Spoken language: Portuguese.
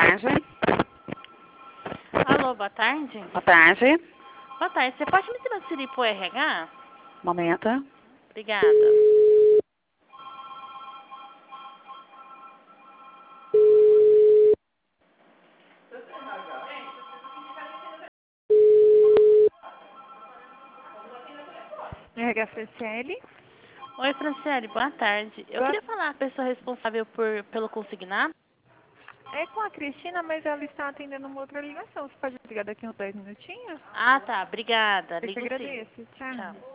tarde. Alô, boa tarde. Boa tarde. Boa tarde. Você pode me transferir pro RH? Momento. Obrigada. RH Franciele? Oi, Franciele, boa tarde. Eu queria falar com a pessoa responsável pelo consignado. É com a Cristina, mas ela está atendendo uma outra ligação. Você pode ligar daqui uns 10 minutinhos? Ah, tá. Obrigada. Eu que Ligo sim. agradeço. Tchau. Tchau.